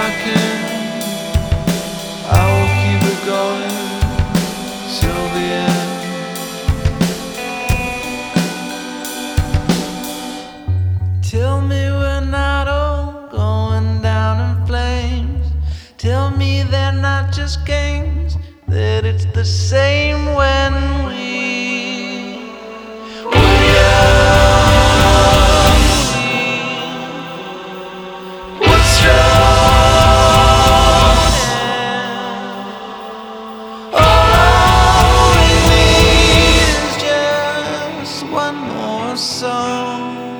I can, I will keep it going till the end. Tell me we're not all going down in flames. Tell me they're not just games, that it's the same when we're young. What's strong? All we need is just one more song.